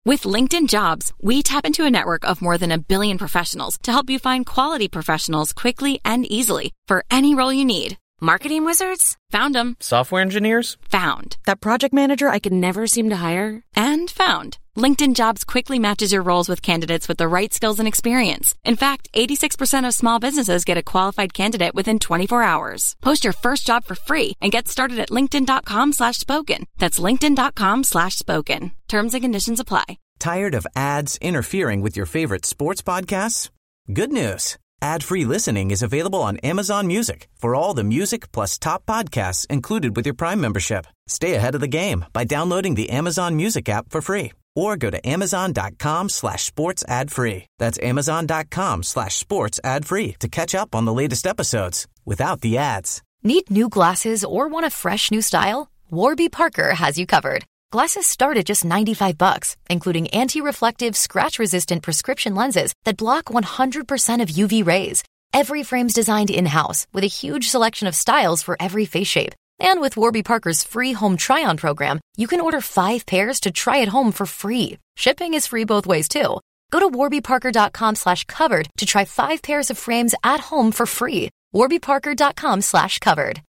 With LinkedIn Jobs, we tap into a network of more than 1 billion professionals to help you find quality professionals quickly and easily for any role you need. Marketing wizards? Found them. Software engineers? Found. That project manager I could never seem to hire? And found. LinkedIn Jobs quickly matches your roles with candidates with the right skills and experience. In fact, 86% of small businesses get a qualified candidate within 24 hours. Post your first job for free and get started at linkedin.com/spoken. That's linkedin.com/spoken. Terms and conditions apply. Tired of ads interfering with your favorite sports podcasts? Good news. Ad-free listening is available on Amazon Music for all the music plus top podcasts included with your Prime membership. Stay ahead of the game by downloading the Amazon Music app for free or go to amazon.com/sports ad free. That's amazon.com/sports ad free to catch up on the latest episodes without the ads. Need new glasses or want a fresh new style? Warby Parker has you covered. Glasses start at just $95, including anti-reflective, scratch-resistant prescription lenses that block 100% of UV rays. Every frame's designed in-house with a huge selection of styles for every face shape. And with Warby Parker's free home try-on program, you can order 5 pairs to try at home for free. Shipping is free both ways, too. Go to warbyparker.com/covered to try 5 pairs of frames at home for free. warbyparker.com/covered.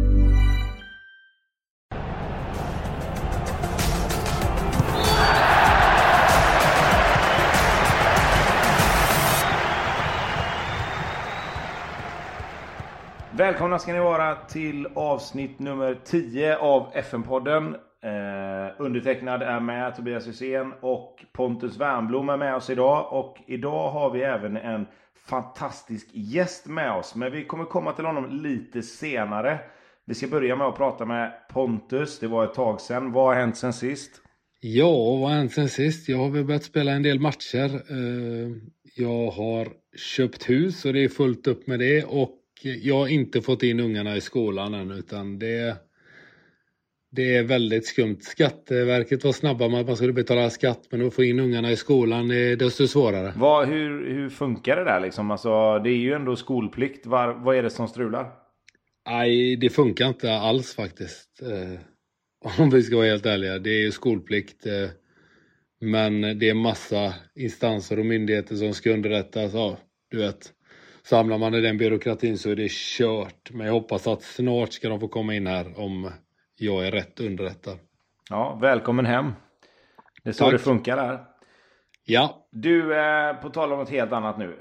Välkomna ska ni vara till avsnitt nummer 10 av FN-podden. Undertecknad är med Tobias Hysén och Pontus Wernbloom är med oss idag. Och idag har vi även en fantastisk gäst med oss. Men vi kommer komma till honom lite senare. Vi ska börja med att prata med Pontus. Det var ett tag sedan. Vad har hänt sen sist? Ja, vad har hänt sen sist? Jag har väl börjat spela en del matcher. Jag har köpt hus och det är fullt upp med det. Och jag har inte fått in ungarna i skolan än, utan det är väldigt skumt. Skatteverket var snabba med att man skulle betala skatt, men att få in ungarna i skolan är desto svårare. Hur funkar det där liksom? Alltså, det är ju ändå skolplikt. Vad är det som strular? Nej, det funkar inte alls faktiskt. Om vi ska vara helt ärliga. Det är ju skolplikt. Men det är massa instanser och myndigheter som ska underrättas. Ja, du vet. Samlar man i den byråkratin så är det kört. Men jag hoppas att snart ska de få komma in här om jag är rätt underrättad. Ja, välkommen hem. Det är så Tack. det funkar där. Ja. Du, på tal om något helt annat nu.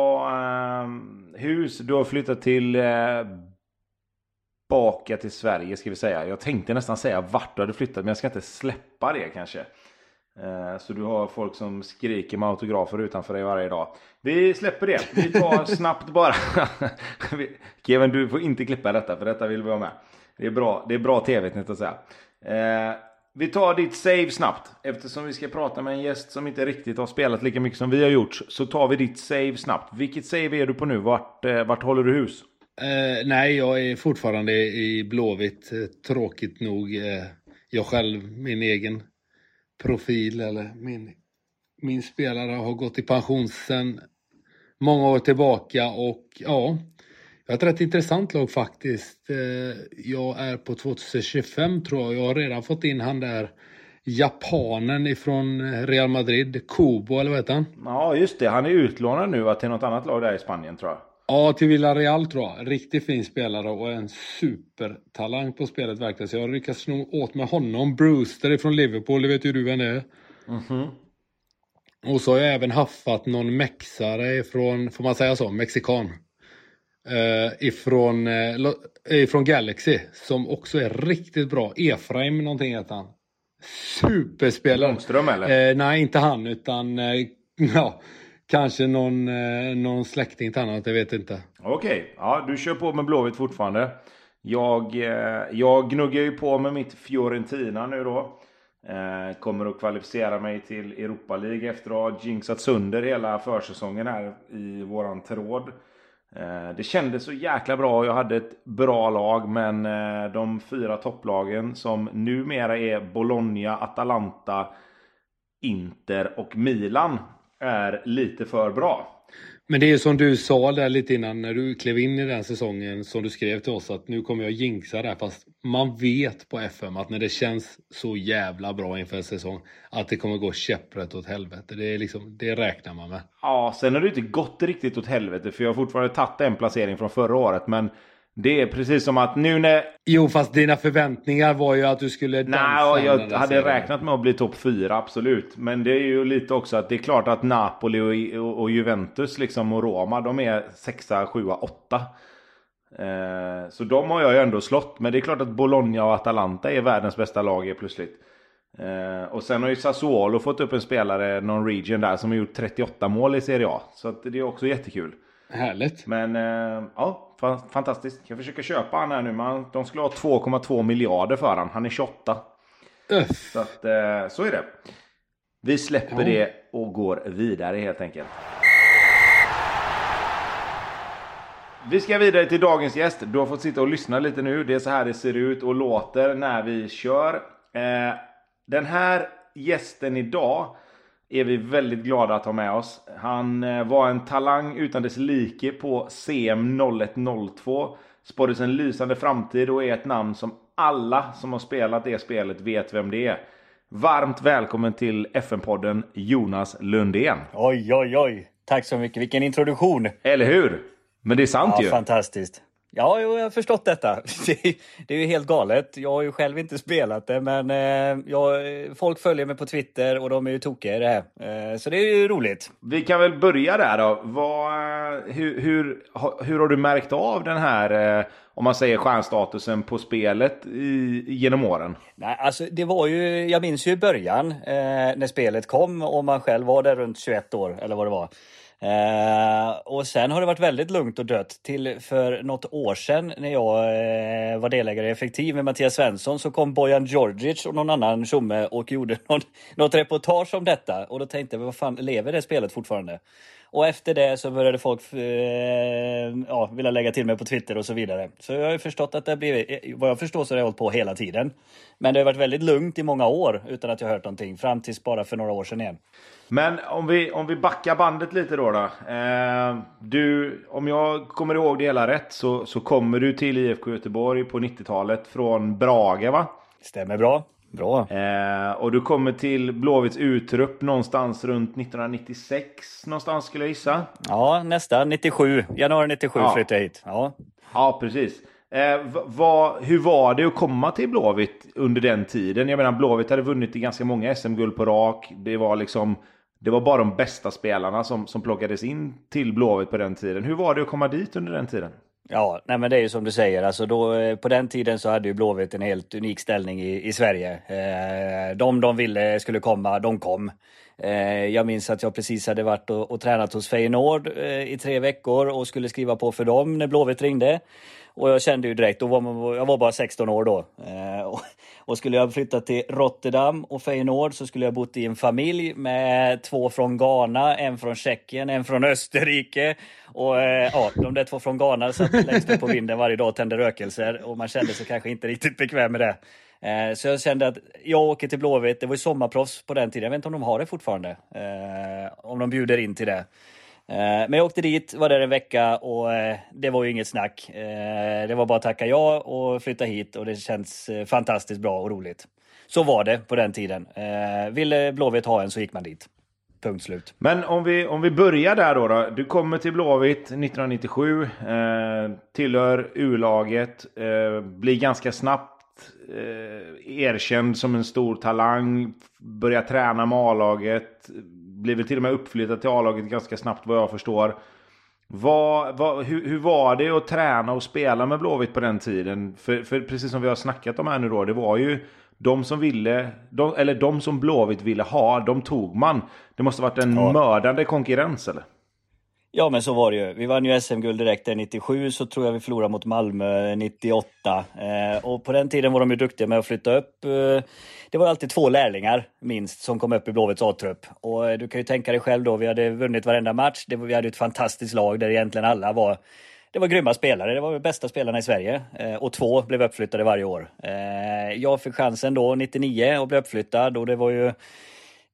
Hus, du har flyttat tillbaka till Sverige ska vi säga. Jag tänkte nästan säga vart du hade flyttat, men jag ska inte släppa det kanske. Så du har folk som skriker med autografer utanför dig varje dag. Vi släpper det. Vi tar snabbt bara. Kevin, du får inte klippa detta, för detta vill vi ha med. Det är bra tv, inte att säga. Vi tar ditt save snabbt. Eftersom vi ska prata med en gäst som inte riktigt har spelat lika mycket som vi har gjort, så tar vi ditt save snabbt. Vilket save är du på nu? Vart håller du hus? Nej, jag är fortfarande i Blåvitt. Tråkigt nog. Jag själv, min egen profil eller min spelare har gått i pension sedan många år tillbaka, och ja, jag har ett rätt intressant lag faktiskt. Jag är på 2025 tror jag. Jag har redan fått in han där japanen ifrån Real Madrid, Kubo eller vad heter han? Ja, just det. Han är utlånad nu till något annat lag där i Spanien tror jag. Ja, till Villarreal tror jag. Riktigt fin spelare och en supertalang på spelet verkligen. Så jag har lyckats sno åt med honom. Brewster ifrån Liverpool, det vet ju du vem det är. Mhm. Och så har jag även haffat någon mexare ifrån, får man säga så, mexikan. Ifrån Galaxy, som också är riktigt bra. Efraim någonting heter han. Superspelare. Långström eller? Nej, inte han, utan ja, kanske någon släkting till annat, jag vet inte. Okej, ja, du kör på med Blåvitt fortfarande. Jag gnuggar ju på med mitt Fiorentina nu då. Kommer att kvalificera mig till Europa League efter att ha jinxat sönder hela försäsongen här i våran tråd. Det kändes så jäkla bra. Jag hade ett bra lag, men de 4 topplagen som numera är Bologna, Atalanta, Inter och Milan är lite för bra. Men det är som du sa där lite innan när du klev in i den säsongen som du skrev till oss att nu kommer jag jinxa där, fast man vet på FM att när det känns så jävla bra inför en säsong att det kommer gå käpprätt åt helvete. Det är liksom, det räknar man med. Ja, sen har det inte gått riktigt åt helvete för jag har fortfarande tagit en placering från förra året, men det är precis som att nu när... Jo, fast dina förväntningar var ju att du skulle dansa. Nej, jag hade räknat med att bli topp 4, absolut. Men det är ju lite också att det är klart att Napoli och Juventus liksom, och Roma, de är 6, 7, 8. Så de har jag ju ändå slått. Men det är klart att Bologna och Atalanta är världens bästa lag plötsligt. Och sen har ju Sassuolo fått upp en spelare, någon region där, som har gjort 38 mål i Serie A. Så att det är också jättekul. Härligt. Men ja, fantastiskt. Jag försöker köpa han här nu, men de skulle ha 2,2 miljarder för han. Han är 28. Så att, så är det. Vi släpper det och går vidare helt enkelt. Vi ska vidare till dagens gäst. Du har fått sitta och lyssna lite nu. Det är så här det ser ut och låter när vi kör. Den här gästen idag är vi väldigt glada att ha med oss. Han var en talang utan dess like på CM 0102. Spåddes en lysande framtid och är ett namn som alla som har spelat det spelet vet vem det är. Varmt välkommen till FN-podden Jonas Lundén. Oj, oj, oj. Tack så mycket. Vilken introduktion. Eller hur? Men det är sant ju. Fantastiskt. Ja, jag har förstått detta. Det är ju helt galet. Jag har ju själv inte spelat det, men folk följer mig på Twitter och de är ju tokiga i det här. Så det är ju roligt. Vi kan väl börja där då. Hur har du märkt av den här, om man säger stjärnstatusen på spelet genom åren? Nej, alltså det var ju, jag minns ju i början när spelet kom och man själv var där runt 21 år eller vad det var. Och sen har det varit väldigt lugnt och dött till för något år sedan när jag var delägare i Effektiv med Mattias Svensson, så kom Bojan Djordjic och någon annan tjomme och gjorde något reportage om detta, och då tänkte jag, vad fan, lever det spelet fortfarande? Och efter det så började folk vilja lägga till mig på Twitter och så vidare. Så jag har ju förstått att det blivit, vad jag förstår så har det hållit på hela tiden. Men det har varit väldigt lugnt i många år utan att jag hört någonting, fram tills bara för några år sedan igen. Men om vi backar bandet lite då. Du, om jag kommer ihåg det hela rätt, så kommer du till IFK Göteborg på 90-talet från Brage, va? Stämmer bra. Bra. Och du kommer till Blåvitts utrupp någonstans runt 1996 någonstans, skulle jag gissa. Ja, nästan 97. Januari 97 flyttade jag hit. Ja, precis. Hur var det att komma till Blåvitt under den tiden? Jag menar, Blåvitt hade vunnit i ganska många SM-guld på rak. Det var bara de bästa spelarna som plockades in till Blåvitt på den tiden. Hur var det att komma dit under den tiden? Ja, nej, men det är ju som du säger. Alltså då, på den tiden så hade ju Blåvitt en helt unik ställning i Sverige. De ville skulle komma, de kom. Jag minns att jag precis hade varit och tränat hos Feyenoord i 3 veckor och skulle skriva på för dem när Blåvitt ringde. Och jag kände ju direkt, jag var bara 16 år då. Och skulle jag flytta till Rotterdam och Feyenoord så skulle jag bott i en familj med 2 från Ghana, en från Tjeckien, en från Österrike. Och de där 2 från Ghana satt längst upp på vinden varje dag och tände rökelser. Och man kände sig kanske inte riktigt bekväm med det. Så jag kände att jag åker till Blåvitt. Det var ju sommarproffs på den tiden. Jag vet inte om de har det fortfarande. Om de bjuder in till det. Men jag åkte dit, var där en vecka och det var ju inget snack. Det var bara att tacka ja och flytta hit, och det känns fantastiskt bra och roligt. Så var det på den tiden. Ville Blåvitt ha en så gick man dit. Punkt slut. Men om vi börjar där då. Du kommer till Blåvitt 1997, tillhör U-laget, blir ganska snabbt erkänd som en stor talang, börjar träna med A-laget, blir väl till och med uppflyttad till A-laget ganska snabbt vad jag förstår. Hur var det att träna och spela med Blåvitt på den tiden? För precis som vi har snackat om här nu då, det var ju de som Blåvitt ville ha, de tog man. Det måste ha varit en mördande konkurrens, eller? Ja, men så var det ju. Vi vann ju SM-guld direkt 97, så tror jag vi förlorade mot Malmö 98. Och på den tiden var de ju duktiga med att flytta upp. Det var alltid 2 lärlingar minst som kom upp i Blåvitts A-trupp. Och du kan ju tänka dig själv då, vi hade vunnit varenda match. Vi hade ett fantastiskt lag där egentligen alla var... Det var grymma spelare, det var de bästa spelarna i Sverige. Och 2 blev uppflyttade varje år. Jag fick chansen då 99 och blev uppflyttad, och det var ju...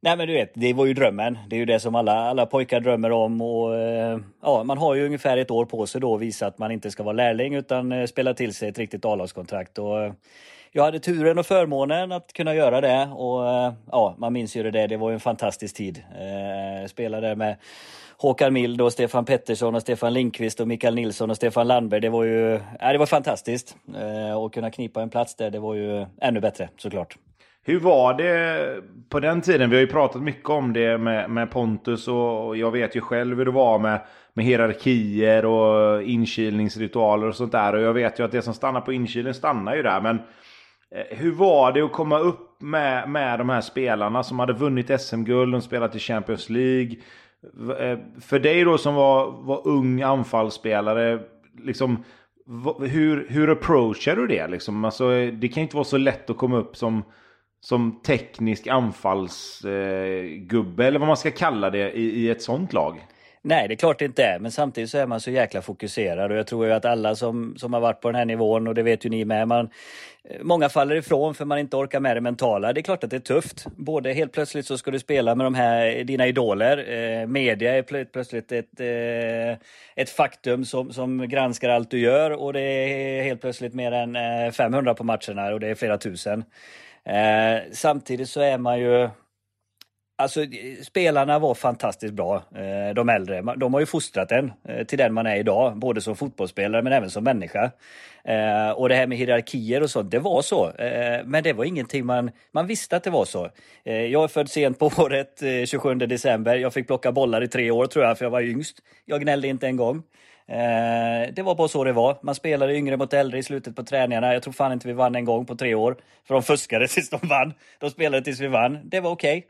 Nej, men du vet, det var ju drömmen. Det är ju det som alla pojkar drömmer om. Och, ja, man har ju ungefär ett år på sig då att visa att man inte ska vara lärling utan spela till sig ett riktigt A-lagskontrakt. Och jag hade turen och förmånen att kunna göra det. Och ja, man minns ju det var ju en fantastisk tid. Spelade med Håkan Mild och Stefan Pettersson och Stefan Lindqvist och Mikael Nilsson och Stefan Landberg. Det var fantastiskt. Och kunna knipa en plats där, det var ju ännu bättre såklart. Hur var det på den tiden? Vi har ju pratat mycket om det med Pontus och jag vet ju själv hur det var med hierarkier och inkilningsritualer och sånt där. Och jag vet ju att det som stannar på inkilen stannar ju där. Men hur var det att komma upp med de här spelarna som hade vunnit SM-guld och spelat i Champions League? För dig då som var ung anfallsspelare, liksom, hur approachar du det? Liksom? Alltså, det kan ju inte vara så lätt att komma upp som teknisk anfallsgubbe eller vad man ska kalla det i ett sånt lag. Nej, det är klart det inte är. Men samtidigt så är man så jäkla fokuserad. Och jag tror ju att alla som har varit på den här nivån, och det vet ju ni med, många faller ifrån för man inte orkar med det mentala. Det är klart att det är tufft. Både helt plötsligt så ska du spela med de här dina idoler. Media är plötsligt ett faktum som granskar allt du gör. Och det är helt plötsligt mer än 500 på matcherna och det är flera tusen. Samtidigt så är man ju... Alltså, spelarna var fantastiskt bra, de äldre. De har ju fostrat en till den man är idag, både som fotbollsspelare men även som människa. Och det här med hierarkier och sånt, det var så. Men det var ingenting man visste att det var så. Jag är född sent på året, 27 december. Jag fick plocka bollar i 3 år tror jag, för jag var yngst. Jag gnällde inte en gång. Det var bara så det var. Man spelade yngre mot äldre i slutet på träningarna. Jag tror fan inte vi vann en gång på 3 år. För de fuskade tills de vann. De spelade tills vi vann. Det var okej.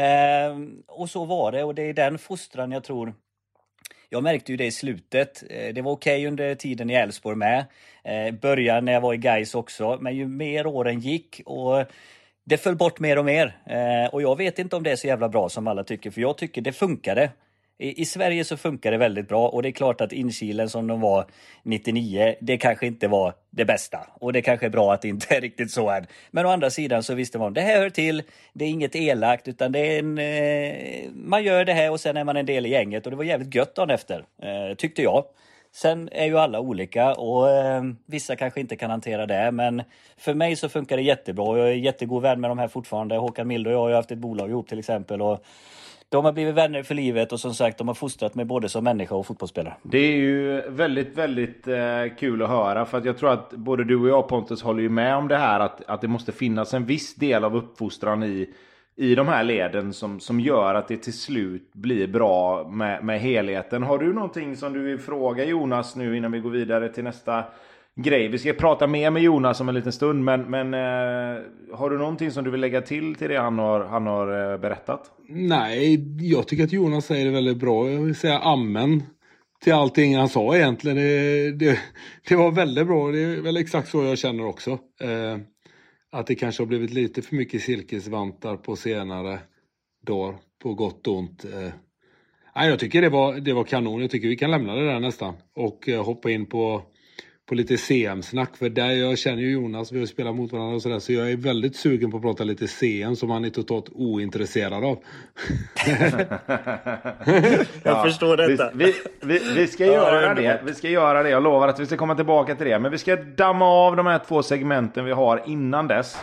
Och så var det, och det är den fostran jag tror. Jag märkte ju det i slutet. Det var okej under tiden i Elfsborg med. Början när jag var i Gais också. Men ju mer åren gick och det föll bort mer och mer. Och jag vet inte om det är så jävla bra som alla tycker. För jag tycker det funkade. I Sverige så funkar det väldigt bra, och det är klart att inkilen som de var 99, det kanske inte var det bästa. Och det kanske är bra att det inte är riktigt så än. Men å andra sidan så visste man, det här hör till, det är inget elakt, utan det är man gör det här och sen är man en del i gänget. Och det var jävligt gött dagen efter, tyckte jag. Sen är ju alla olika och vissa kanske inte kan hantera det. Men för mig så funkar det jättebra. Jag är jättegod vän med de här fortfarande. Håkan Mild och jag har ju haft ett bolag ihop till exempel, och de har blivit vänner för livet, och som sagt, de har fostrat mig både som människa och fotbollsspelare. Det är ju väldigt, väldigt kul att höra, för att jag tror att både du och jag, Pontus, håller ju med om det här, att det måste finnas en viss del av uppfostran i de här leden som gör att det till slut blir bra med helheten. Har du någonting som du vill fråga Jonas nu innan vi går vidare till nästa grej? Vi ska prata mer med Jonas om en liten stund, men har du någonting som du vill lägga till det han har berättat? Nej, jag tycker att Jonas säger det väldigt bra. Jag vill säga amen till allting han sa egentligen. Det var väldigt bra. Det är väl exakt så jag känner också. Att det kanske har blivit lite för mycket silkesvantar på senare dagar, på gott och ont. Nej, jag tycker det var kanon. Jag tycker vi kan lämna det där nästan och hoppa in på lite CM-snack. För där jag känner ju Jonas, vi har spelat mot varandra och sådär, så jag är väldigt sugen på att prata lite CM som han är totalt ointresserad av. Jag förstår detta. Vi ska göra det. Vi ska göra det. Jag lovar att vi ska komma tillbaka till det. Men vi ska damma av de här 2 segmenten vi har innan dess.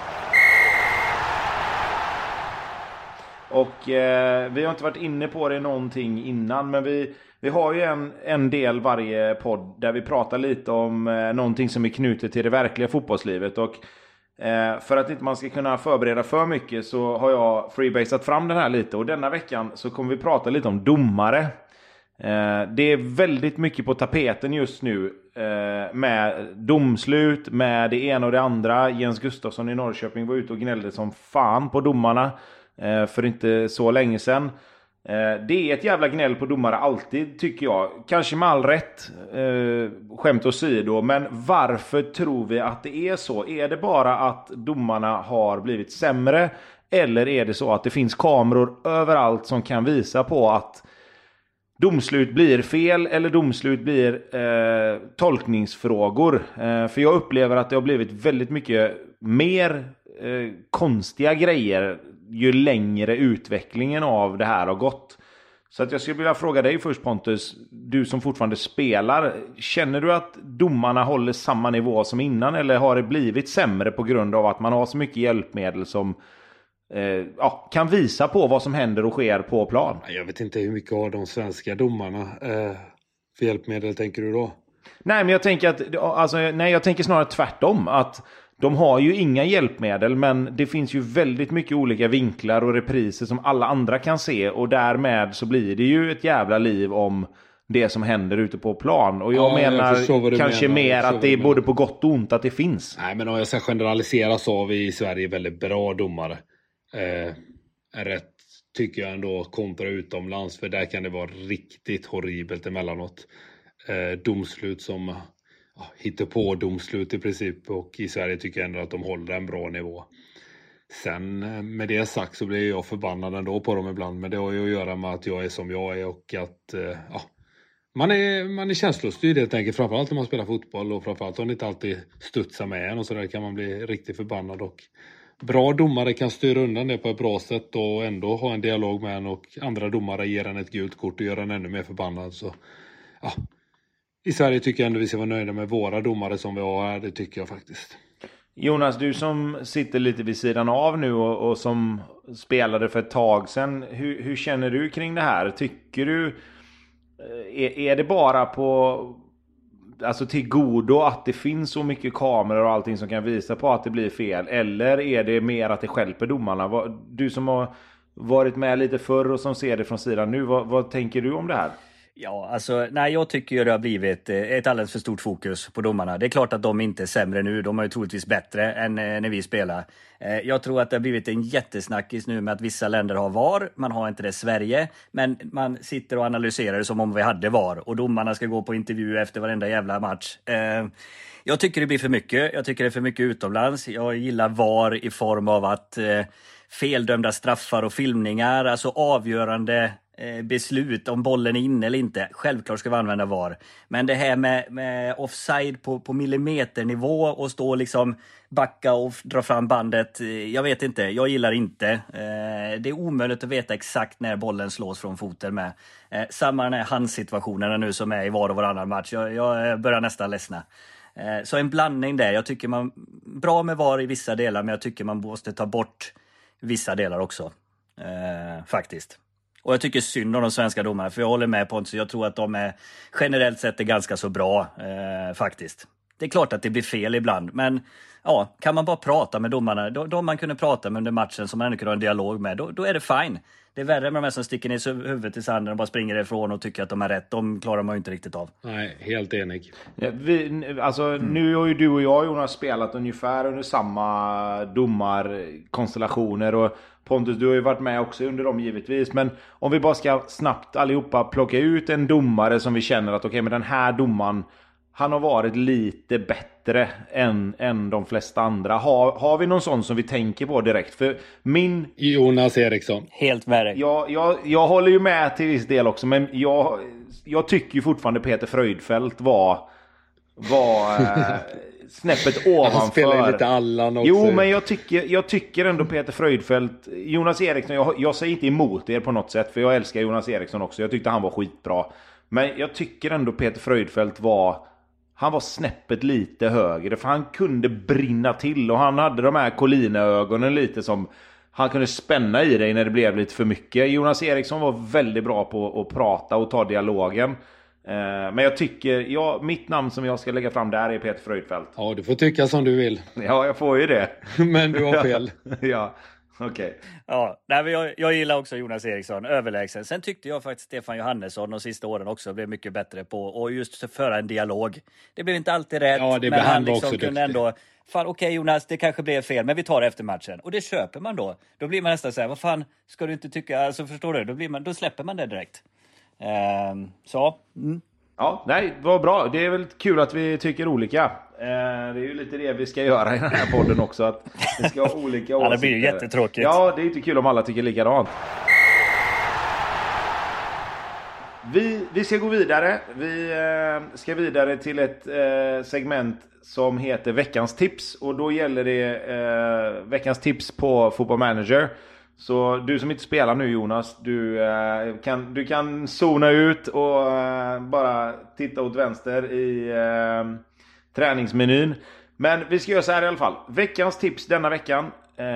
Och vi har inte varit inne på det någonting innan, men vi har ju en del varje podd där vi pratar lite om någonting som är knutet till det verkliga fotbollslivet. Och för att inte man ska kunna förbereda för mycket så har jag freebasat fram den här lite. Och denna veckan så kommer vi prata lite om domare. Det är väldigt mycket på tapeten just nu med domslut, med det ena och det andra. Jens Gustafsson i Norrköping var ute och gnällde som fan på domarna för inte så länge sedan. Det är ett jävla gnäll på domare alltid, tycker jag. Kanske med all rätt, skämt åsido. Men varför tror vi att det är så? Är det bara att domarna har blivit sämre? Eller är det så att det finns kameror överallt som kan visa på att domslut blir fel eller domslut blir tolkningsfrågor? För jag upplever att det har blivit väldigt mycket mer konstiga grejer ju längre utvecklingen av det här har gått. Så att jag skulle vilja fråga dig först, Pontus, du som fortfarande spelar, känner du att domarna håller samma nivå som innan, eller har det blivit sämre på grund av att man har så mycket hjälpmedel som kan visa på vad som händer och sker på plan? Jag vet inte hur mycket av de svenska domarna för hjälpmedel tänker du då? Nej, men jag tänker jag tänker snarare tvärtom, att de har ju inga hjälpmedel, men det finns ju väldigt mycket olika vinklar och repriser som alla andra kan se, och därmed så blir det ju ett jävla liv om det som händer ute på plan. Och jag menar kanske mer att det är både på gott och ont att det finns. Nej, men om jag ska generalisera så har vi i Sverige väldigt bra domare. Rätt tycker jag ändå kontra utomlands, för där kan det vara riktigt horribelt emellanåt. Domslut som hittar på domslut i princip, och i Sverige tycker jag ändå att de håller en bra nivå. Sen med det sagt så blir jag förbannad ändå på dem ibland, men det har ju att göra med att jag är som jag är, och att man är känslostyrd helt enkelt, framförallt när man spelar fotboll, och framförallt om det inte alltid studsar med en och så där kan man bli riktigt förbannad. Och bra domare kan styra undan det på ett bra sätt och ändå ha en dialog med en, och andra domare ger en ett gult kort och gör en ännu mer förbannad. Så i Sverige tycker jag ändå vi ska vara nöjda med våra domare som vi har här, det tycker jag faktiskt. Jonas, du som sitter lite vid sidan av nu och som spelade för ett tag sedan, hur känner du kring det här? Tycker du, är det bara till godo att det finns så mycket kameror och allting som kan visa på att det blir fel, eller är det mer att det stjälper domarna? Du som har varit med lite förr och som ser det från sidan nu, vad tänker du om det här? Ja, jag tycker ju det har blivit ett alldeles för stort fokus på domarna. Det är klart att de inte är sämre nu, de är ju troligtvis bättre än när vi spelar. Jag tror att det har blivit en jättesnackis nu med att vissa länder har VAR, man har inte det i Sverige, men man sitter och analyserar det som om vi hade VAR, och domarna ska gå på intervju efter varenda jävla match. Jag tycker det blir för mycket, jag tycker det är för mycket utomlands. Jag gillar VAR i form av att feldömda straffar och filmningar, alltså avgörande beslut om bollen är inne eller inte. Självklart ska vi använda VAR. Men det här med offside på millimeternivå och stå liksom backa och dra fram bandet, jag vet inte, jag gillar inte. Det är omöjligt att veta exakt när bollen slås från foten med. Samma den här handsituationerna nu som är i var och varannan match. Jag börjar nästan ledsna. Så en blandning där. Jag tycker man bra med VAR i vissa delar, men jag tycker man måste ta bort vissa delar också. Faktiskt. Och jag tycker synd om de svenska domarna, för jag håller med på så jag tror att de är generellt sett är ganska så bra faktiskt. Det är klart att det blir fel ibland, men kan man bara prata med domarna, de man kunde prata med under matchen som man ändå kunde ha en dialog med, då är det fine. Det är värre med de här som sticker ner huvudet i sanden och bara springer ifrån och tycker att de är rätt. De klarar man ju inte riktigt av. Nej, helt enig. Ja, nu har ju du och jag, Jonas, spelat ungefär under samma domarkonstellationer, och Pontus, du har ju varit med också under dem givetvis. Men om vi bara ska snabbt allihopa plocka ut en domare som vi känner att men den här domaren, han har varit lite bättre än de flesta andra. Har vi någon sån som vi tänker på direkt? För Jonas Eriksson. Helt med dig. Jag håller ju med till viss del också, men jag tycker ju fortfarande Peter Fröjdfält var snäppet ovanför. Han spelar ju lite Allan också. Jo, men jag tycker ändå Peter Fröjdfält, Jonas Eriksson, jag säger inte emot er på något sätt, för jag älskar Jonas Eriksson också. Jag tyckte han var skitbra. Men jag tycker ändå Peter Fröjdfält var snäppet lite högre, för han kunde brinna till, och han hade de här Collina-ögonen lite som han kunde spänna i dig när det blev lite för mycket. Jonas Eriksson var väldigt bra på att prata och ta dialogen. Men jag tycker, mitt namn som jag ska lägga fram där är Peter Fröjdfält. Ja, du får tycka som du vill. Ja, jag får ju det. Men du har fel. Ja, okej. Okay. Ja, jag gillar också Jonas Eriksson, överlägsen. Sen tyckte jag faktiskt Stefan Johannesson de sista åren också blev mycket bättre på och just föra en dialog. Det blev inte alltid rätt, men han liksom kunde ändå... Fan, okej, Jonas, det kanske blev fel, men vi tar det efter matchen. Och det köper man då. Då blir man nästan så här, vad fan ska du inte tycka? Alltså, förstår du? Då släpper man det direkt. Ja, nej, vad bra. Det är väl kul att vi tycker olika. Det är ju lite det vi ska göra i den här podden också, att vi ska ha olika åsikter. Ja, det blir ju jättetråkigt. Ja, det är inte kul om alla tycker likadant. Vi ska gå vidare. Vi ska vidare till ett segment som heter Veckans tips. Och då gäller det Veckans tips på Football Manager. Så du som inte spelar nu, Jonas, du kan zona ut och bara titta åt vänster i träningsmenyn. Men vi ska göra så här i alla fall. Veckans tips denna veckan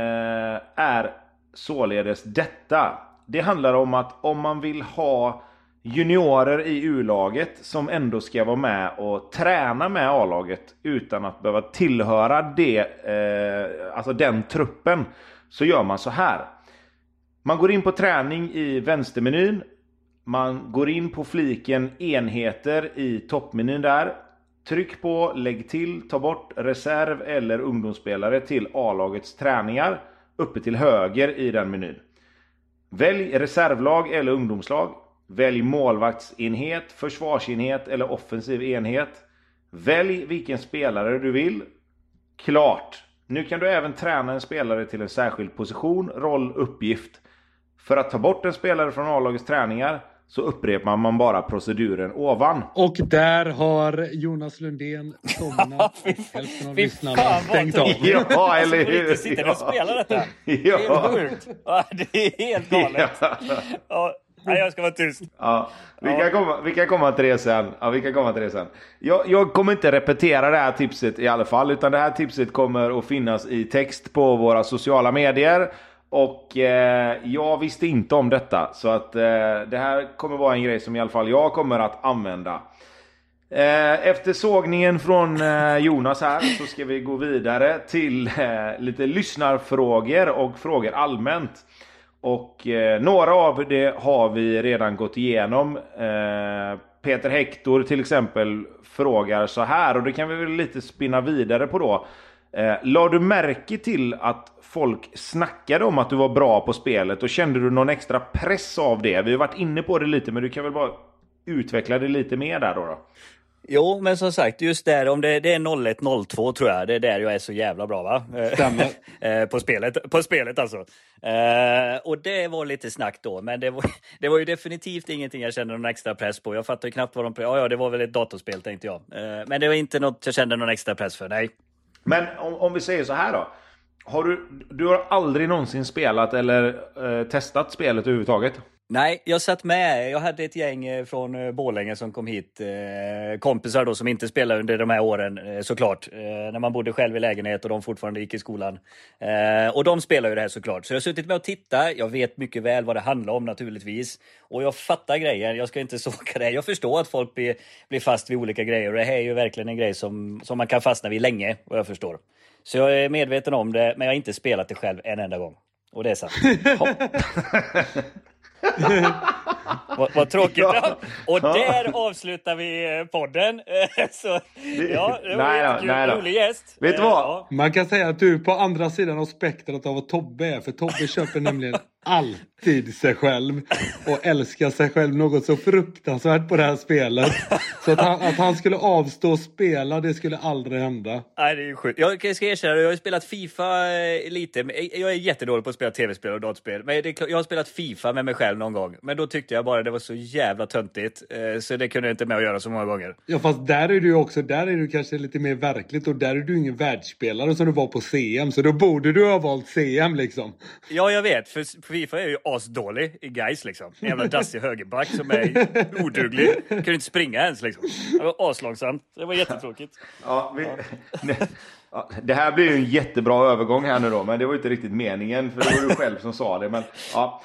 är således detta. Det handlar om att om man vill ha juniorer i U-laget som ändå ska vara med och träna med A-laget utan att behöva tillhöra alltså den truppen, så gör man så här. Man går in på träning i vänstermenyn. Man går in på fliken enheter i toppmenyn där. Tryck på lägg till, ta bort reserv eller ungdomsspelare till A-lagets träningar uppe till höger i den menyn. Välj reservlag eller ungdomslag. Välj målvaktsenhet, försvarsenhet eller offensiv enhet. Välj vilken spelare du vill. Klart! Nu kan du även träna en spelare till en särskild position, roll, uppgift. För att ta bort en spelare från A-lagets träningar så upprepar man bara proceduren ovan. Och där har Jonas Lundén somnat. Hälften av lyssnarna stängt av. Ja, eller hur? Sitter och spelar detta. Ja. Helt sjukt. Ja, det är helt galet. Ja. Nej, jag ska vara tyst. Ja, vi kan komma till det sen. Jag kommer inte repetera det här tipset i alla fall, utan det här tipset kommer att finnas i text på våra sociala medier. Och jag visste inte om detta, så att det här kommer vara en grej som i alla fall jag kommer att använda. Efter sågningen från Jonas här så ska vi gå vidare till lite lyssnarfrågor och frågor allmänt. Och några av det har vi redan gått igenom. Peter Hector till exempel frågar så här, och det kan vi väl lite spinna vidare på då. La du märke till att folk snackade om att du var bra på spelet, och kände du någon extra press av det? Vi har varit inne på det lite, men du kan väl bara utveckla det lite mer där då? Jo, men som sagt, just där, om det är 01-02 tror jag, det är där jag är så jävla bra, va? På spelet alltså. Och det var lite snack då, men det var ju definitivt ingenting jag kände någon extra press på. Jag fattar ju knappt vad ja, det var väl ett datorspel, tänkte jag. Men det var inte något jag kände någon extra press för, nej. Men om vi säger så här då. Du har aldrig någonsin spelat eller testat spelet överhuvudtaget? Nej, jag satt med. Jag hade ett gäng från Borlänge som kom hit. Kompisar då som inte spelade under de här åren, såklart. När man bodde själv i lägenhet och de fortfarande gick i skolan. Och de spelar ju det här såklart. Så jag har suttit med och tittat. Jag vet mycket väl vad det handlar om naturligtvis. Och jag fattar grejer. Jag ska inte såka det. Jag förstår att folk blir fast vid olika grejer. Och det här är ju verkligen en grej som man kan fastna vid länge, vad jag förstår. Så jag är medveten om det, men jag har inte spelat det själv en enda gång. Och det är sant. Vad tråkigt. Ja. Och där avslutar vi podden. Så, ja, det var en rolig gäst. Vet du vad? Man kan säga att du är på andra sidan av spektrat av vad Tobbe är. För Tobbe köper nämligen alltid sig själv. Och älskar sig själv något så fruktansvärt på det här spelet. Så att han skulle avstå och spela, det skulle aldrig hända. Nej, det är ju sjukt. Jag ska erkänna, jag har spelat FIFA lite. Jag är jättedålig på att spela tv-spel och dataspel. Men jag har spelat FIFA med mig själv någon gång. Men då tyckte jag bara det var så jävla töntigt. Så det kunde jag inte med att göra så många gånger. Ja, fast där är du kanske lite mer verkligt. Och där är du ingen världsspelare som du var på CM. Så då borde du ha valt CM liksom. Ja, jag vet. För FIFA är ju asdålig i guys liksom. En jävla dassig högerback som är oduglig. Kunde inte springa ens liksom. Det var aslångsamt. Det var jättetråkigt. Det här blir ju en jättebra övergång här nu då. Men det var ju inte riktigt meningen. För det var du själv som sa det. Men ja.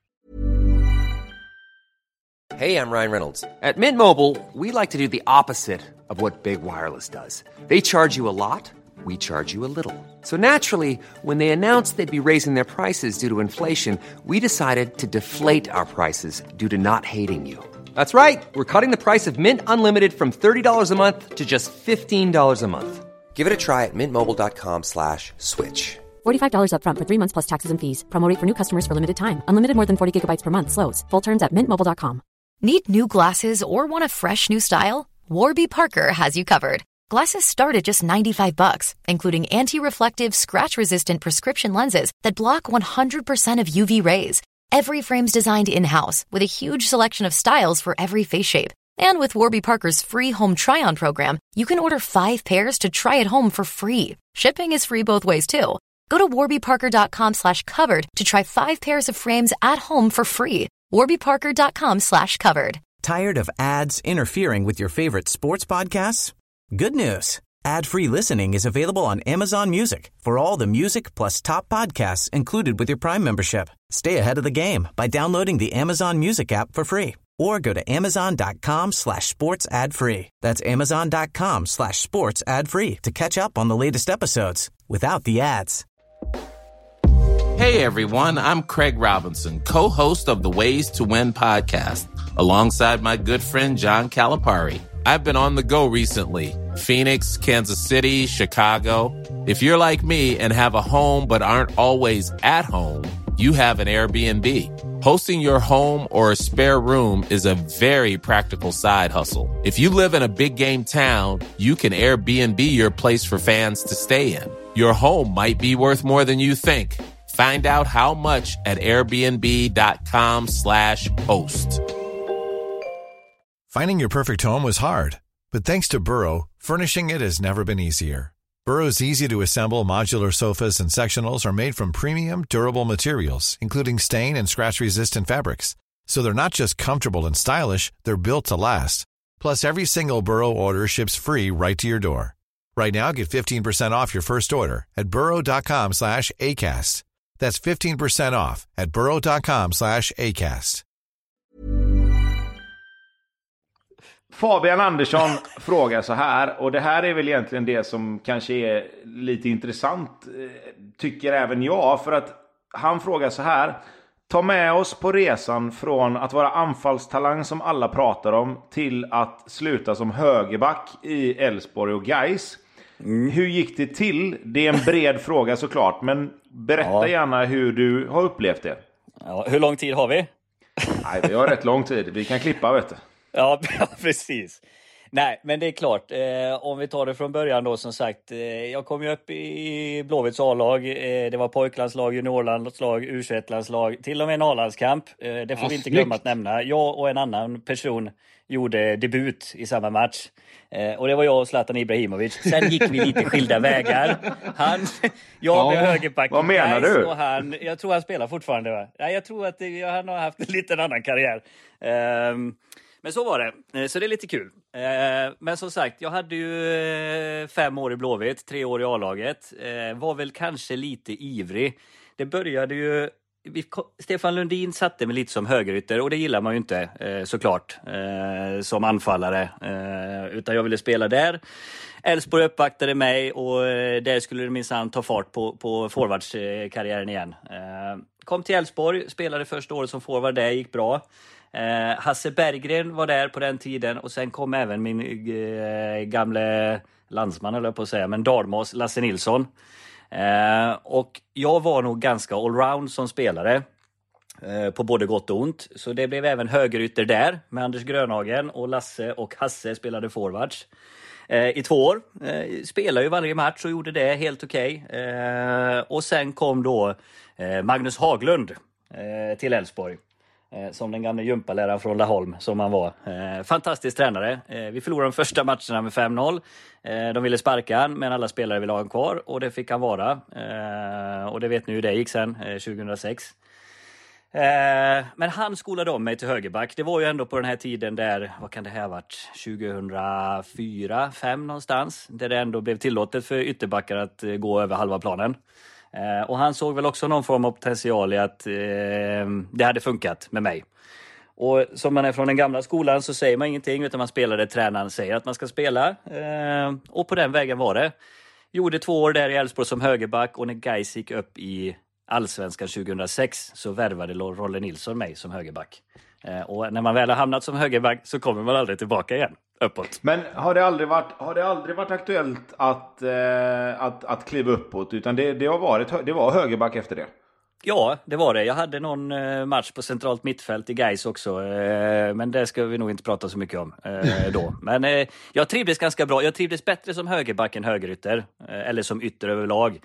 Hey, I'm Ryan Reynolds. At Mint Mobile, we like to do the opposite of what Big Wireless does. They charge you a lot, we charge you a little. So naturally, when they announced they'd be raising their prices due to inflation, we decided to deflate our prices due to not hating you. That's right. We're cutting the price of Mint Unlimited from $30 a month to just $15 a month. Give it a try at mintmobile.com/switch. $45 up front for 3 months plus taxes and fees. Promo rate for new customers for limited time. Unlimited more than 40 gigabytes per month slows. Full terms at mintmobile.com. Need new glasses or want a fresh new style? Warby Parker has you covered. Glasses start at just $95, including anti-reflective, scratch-resistant prescription lenses that block 100% of UV rays. Every frame's designed in-house with a huge selection of styles for every face shape. And with Warby Parker's free home try-on program, you can order 5 pairs to try at home for free. Shipping is free both ways too. Go to warbyparker.com/covered to try 5 pairs of frames at home for free. warbyparker.com/covered. Tired of ads interfering with your favorite sports podcasts? Good news. Ad-free listening is available on Amazon Music for all the music plus top podcasts included with your Prime membership. Stay ahead of the game by downloading the Amazon Music app for free or go to amazon.com/sports ad free. That's amazon.com/sports ad free to catch up on the latest episodes without the ads. Hey everyone, I'm Craig Robinson, co-host of the Ways to Win podcast, alongside my good friend John Calipari. I've been on the go recently. Phoenix, Kansas City, Chicago. If you're like me and have a home but aren't always at home, you have an Airbnb. Hosting your home or a spare room is a very practical side hustle. If you live in a big game town, you can Airbnb your place for fans to stay in. Your home might be worth more than you think. Find out how much at airbnb.com/host. Finding your perfect home was hard, but thanks to Burrow, furnishing it has never been easier. Burrow's easy-to-assemble modular sofas and sectionals are made from premium, durable materials, including stain and scratch-resistant fabrics. So they're not just comfortable and stylish, they're built to last. Plus, every single Burrow order ships free right to your door. Right now, get 15% off your first order at burrow.com/ACAST. That's 15% off at burrow.com/ACAST. Fabian Andersson frågar så här, och det här är väl egentligen det som kanske är lite intressant, tycker även jag, för att han frågar så här: ta med oss på resan från att vara anfallstalang som alla pratar om till att sluta som högerback i Elfsborg och Gais. Hur gick det till? Det är en bred fråga såklart, men berätta gärna hur du har upplevt det. Ja, hur lång tid har vi? Nej, vi har rätt lång tid. Vi kan klippa, vet du. Ja, precis. Nej, men det är klart. Om vi tar det från början då, som sagt. Jag kom ju upp i Blåvitts A-lag. Det var pojklandslag, juniorlandslag, U21-landslag. Till och med en A-landskamp. Det får vi inte glömma att nämna. Jag och en annan person gjorde debut i samma match. Och det var jag och Zlatan Ibrahimovic. Sen gick vi lite skilda vägar. Jag blev högerback. Vad menar du? Och jag tror han spelar fortfarande, va? Nej, jag tror att han har haft en liten annan karriär. Men så var det. Så det är lite kul. Men som sagt, jag hade ju 5 år i Blåvitt, 3 år i A-laget. Var väl kanske lite ivrig. Det började ju... Stefan Lundin satte mig lite som högerytter, och det gillar man ju inte såklart som anfallare, utan jag ville spela där. Elfsborg uppvaktade mig, och där skulle det minsann ta fart på forwardskarriären igen. Kom till Elfsborg, spelade första året som forward där, gick bra. Hasse Berggren var där på den tiden, och sen kom även min gamle landsman, eller på att säga, men Dalmas, Lasse Nilsson. Och jag var nog ganska allround som spelare, på både gott och ont. Så det blev även högerytter där med Anders Grönhagen, och Lasse och Hasse spelade forwards i 2 år. Spelade ju varje match och gjorde det helt okej. Och sen kom då Magnus Haglund till Elfsborg, som den gamla gympaläraren från Laholm som han var. Fantastisk tränare. Vi förlorade de första matcherna med 5-0. De ville sparka han, men alla spelare ville ha han kvar, och det fick han vara. Och det vet ni hur det gick sen, 2006. Men han skolade om mig till högerback. Det var ju ändå på den här tiden där, vad kan det här ha varit, 2004-2005 någonstans, där det ändå blev tillåtet för ytterbackar att gå över halva planen. Och han såg väl också någon form av potential i att det hade funkat med mig. Och som man är från den gamla skolan så säger man ingenting, utan man spelar det tränaren säger att man ska spela. Och på den vägen var det. Gjorde 2 år där i Elfsborg som högerback, och när Gais gick upp i Allsvenskan 2006 så värvade Rolle Nilsson mig som högerback. Och när man väl har hamnat som högerback så kommer man aldrig tillbaka igen uppåt. Men har det aldrig varit aktuellt att kliva uppåt, utan det var högerback efter det? Ja, det var det. Jag hade någon match på centralt mittfält i Gais också, men det ska vi nog inte prata så mycket om då. Men jag trivdes ganska bra. Jag trivdes bättre som högerback än högerytter, eller som ytter överlag.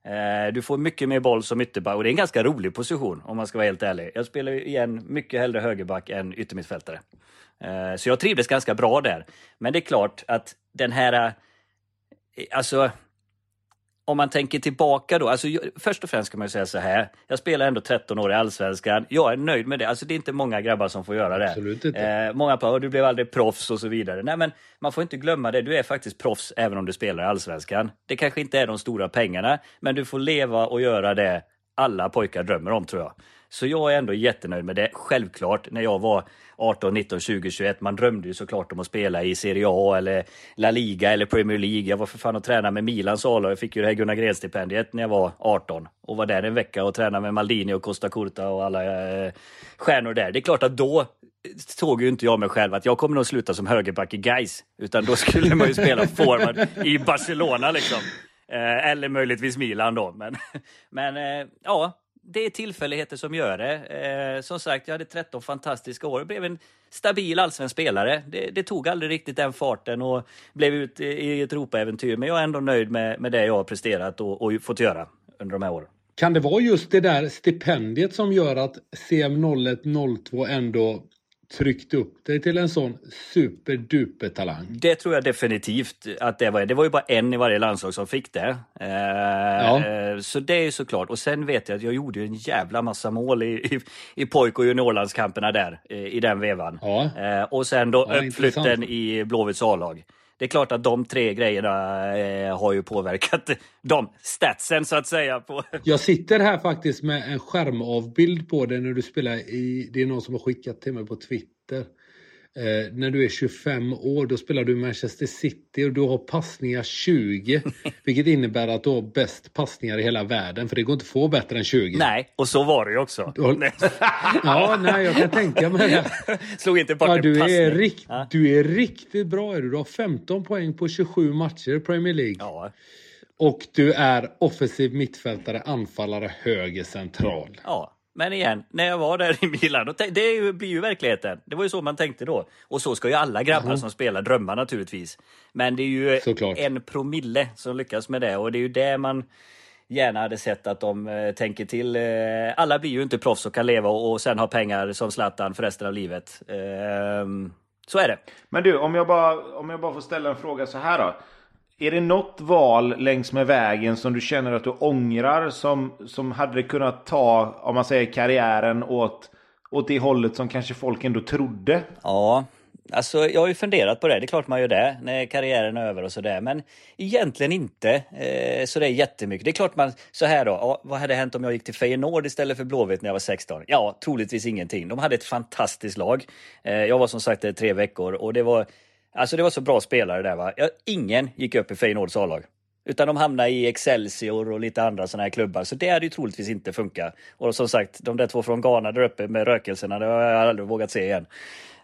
Du får mycket mer boll som ytterback och det är en ganska rolig position om man ska vara helt ärlig. Jag spelar ju igen mycket hellre högerback än yttermittfältare. Så jag trivdes ganska bra där. Men det är klart att den här... Alltså... Om man tänker tillbaka då, alltså först och främst kan man ju säga så här, jag spelar ändå 13 år i Allsvenskan, jag är nöjd med det, alltså det är inte många grabbar som får göra det. Absolut inte. Många på, du blev aldrig proffs och så vidare. Nej men man får inte glömma det, du är faktiskt proffs även om du spelar i Allsvenskan. Det kanske inte är de stora pengarna, men du får leva och göra det alla pojkar drömmer om tror jag. Så jag är ändå jättenöjd med det. Självklart, när jag var 18, 19, 20, 21, man drömde ju såklart om att spela i Serie A eller La Liga eller Premier League. Jag var för fan och tränade med Milans A-lag. Jag fick ju det här Gunnar Gren-stipendiet när jag var 18 och var där en vecka och tränade med Maldini och Costa Curta och alla stjärnor där. Det är klart att då såg ju inte jag mig själv att jag kommer nog sluta som högerback i Gais, utan då skulle man ju spela forward i Barcelona liksom. Eller möjligtvis Milan då. Men ja, det är tillfälligheter som gör det. Som sagt, jag hade 13 fantastiska år. Jag blev en stabil allsvensk spelare. Det tog aldrig riktigt den farten och blev ut i ett Europa-äventyr. Men jag är ändå nöjd med det jag har presterat och fått göra under de här åren. Kan det vara just det där stipendiet som gör att CM01-02 ändå tryckt upp dig till en sån superduper talang? Det tror jag definitivt att det var. Det var ju bara en i varje landslag som fick det. Så det är ju såklart. Och sen vet jag att jag gjorde en jävla massa mål i pojk- och juniorlandskamperna där i den vevan. Ja. Och sen då uppflytten i Blåvitts A-lag. Det är klart att de 3 grejerna har ju påverkat de statsen så att säga. Jag sitter här faktiskt med en skärmavbild på dig när du spelar det är någon som har skickat till mig på Twitter. När du är 25 år, då spelar du i Manchester City och du har passningar 20. Vilket innebär att du har bäst passningar i hela världen. För det går inte att få bättre än 20. Nej, och så var det ju också. Jag kan tänka mig det. Slog inte bort en du passning. Du är riktigt bra. Du har 15 poäng på 27 matcher i Premier League. Ja. Och du är offensiv mittfältare, anfallare, höger, central. Ja. Men igen, när jag var där i Milan, det blir ju verkligheten. Det var ju så man tänkte då. Och så ska ju alla grabbar som spelar drömma naturligtvis. Men det är ju såklart 1% som lyckas med det. Och det är ju det man gärna hade sett att de tänker till. Alla blir ju inte proffs och kan leva och sen ha pengar som Zlatan för resten av livet. Så är det. Men du, om jag bara får ställa en fråga så här då. Är det något val längs med vägen som du känner att du ångrar som hade kunnat ta, om man säger, karriären åt det hållet som kanske folk ändå trodde? Ja, alltså jag har ju funderat på det. Det är klart man gör det när karriären är över och sådär. Men egentligen inte så det är jättemycket. Det är klart man, så här då, vad hade hänt om jag gick till Feyenoord istället för Blåvitt när jag var 16? Ja, troligtvis ingenting. De hade ett fantastiskt lag. Jag var som sagt där 3 veckor och det var så bra spelare där va. Ingen gick upp i Feyenoords A-lag. Utan de hamnade i Excelsior och lite andra sådana här klubbar. Så det hade ju troligtvis inte funkat. Och som sagt, de där 2 från Ghana där uppe med rökelserna, det har jag aldrig vågat se igen.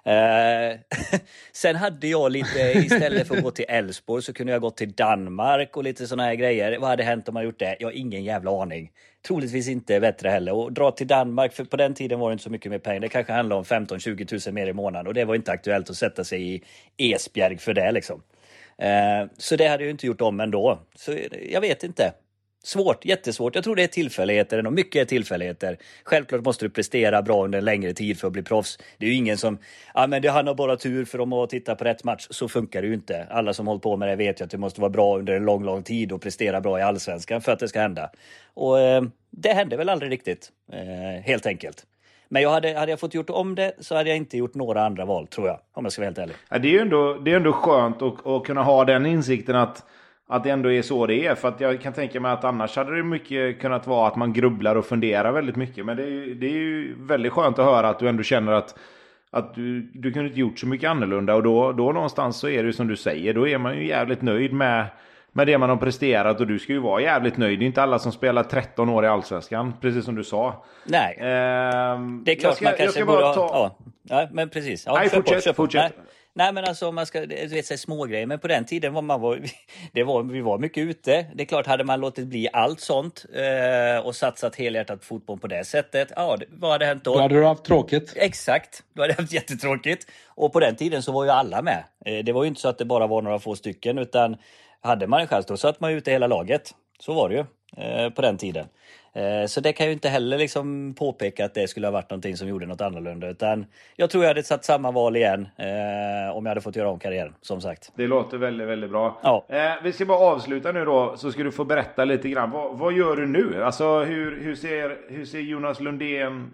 Sen hade jag lite, istället för att gå till Elfsborg så kunde jag gå till Danmark och lite sådana här grejer. Vad hade hänt om man gjort det? Jag har ingen jävla aning. Troligtvis inte bättre heller. Och dra till Danmark, för på den tiden var det inte så mycket mer pengar. Det kanske handlade om 15-20 000 mer i månaden. Och det var inte aktuellt att sätta sig i Esbjerg för det liksom. Så det hade jag inte gjort om ändå. Så jag vet inte. Svårt, jättesvårt. Jag tror det är tillfälligheter och mycket är tillfälligheter. Självklart måste du prestera bra under en längre tid för att bli proffs. Det är ju ingen som, men det han har bara tur för dem att titta på rätt match. Så funkar det ju inte. Alla som håller på med det vet ju att du måste vara bra under en lång tid och prestera bra i Allsvenskan för att det ska hända. Och det hände väl aldrig riktigt, helt enkelt. Men hade jag fått gjort om det så hade jag inte gjort några andra val, tror jag. Om jag ska vara helt ärlig. Ja, det är ändå skönt att kunna ha den insikten att det ändå är så det är. För att jag kan tänka mig att annars hade det mycket kunnat vara att man grubblar och funderar väldigt mycket. Men det är ju väldigt skönt att höra att du ändå känner att du kunde inte gjort så mycket annorlunda. Och då någonstans så är det ju som du säger. Då är man ju jävligt nöjd med det man har presterat. Och du ska ju vara jävligt nöjd. Det är inte alla som spelar 13 år i Allsvenskan, precis som du sa. Nej, det är klart man kanske borde ha... Ja, men precis. Ja, nej, fortsätt. Nej, men alltså man ska säga små grejer. Men på den tiden vi var mycket ute. Det är klart, hade man låtit bli allt sånt och satsat helhjärtat på fotboll på det sättet. Ja, vad hade hänt då? Då hade du haft tråkigt. Exakt, du hade haft jättetråkigt. Och på den tiden så var ju alla med. Det var ju inte så att det bara var några få stycken, utan hade man en chans då satt man ute hela laget. Så var det ju. på den tiden. Så det kan ju inte heller liksom påpeka att det skulle ha varit någonting som gjorde något annorlunda. Utan jag tror jag hade satt samma val igen om jag hade fått göra om karriären, som sagt. Det låter väldigt, väldigt bra. Ja. Vi ska bara avsluta nu då, så ska du få berätta lite grann. Vad gör du nu? Alltså hur ser Jonas Lundén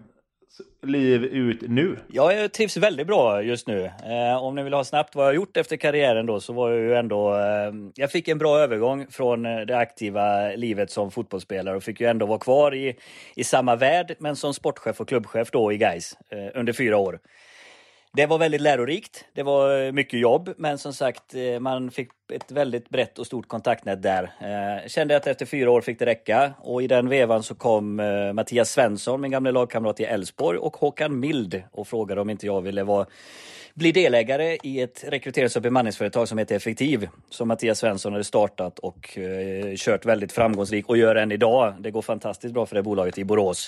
liv ut nu? Jag trivs väldigt bra just nu. Om ni vill ha snabbt vad jag har gjort efter karriären då, så var jag ju ändå... jag fick en bra övergång från det aktiva livet som fotbollsspelare och fick ju ändå vara kvar i samma värld, men som sportchef och klubbchef då i Gais under 4 år. Det var väldigt lärorikt. Det var mycket jobb, men som sagt, man fick ett väldigt brett och stort kontaktnät där. Kände att efter 4 år fick det räcka. Och i den vevan så kom Mattias Svensson, min gamla lagkamrat i Elfsborg, och Håkan Mild och frågade om inte jag ville bli delägare i ett rekryterings- och bemanningsföretag som heter Effektiv, som Mattias Svensson hade startat och kört väldigt framgångsrikt och gör än idag. Det går fantastiskt bra för det bolaget i Borås.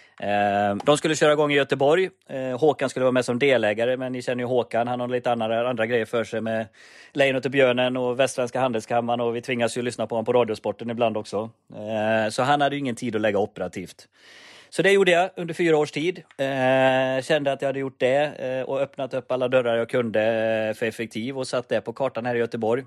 De skulle köra igång i Göteborg. Håkan skulle vara med som delägare, men ni känner ju Håkan, han har lite andra grejer för sig med Lejonet och Björnen och Västsvenska Handelskammaren, och vi tvingas ju lyssna på honom på Radiosporten ibland också. Så han hade ju ingen tid att lägga operativt. Så det gjorde jag under 4 års tid. Kände att jag hade gjort det och öppnat upp alla dörrar jag kunde för Effektiv och satt det på kartan här i Göteborg.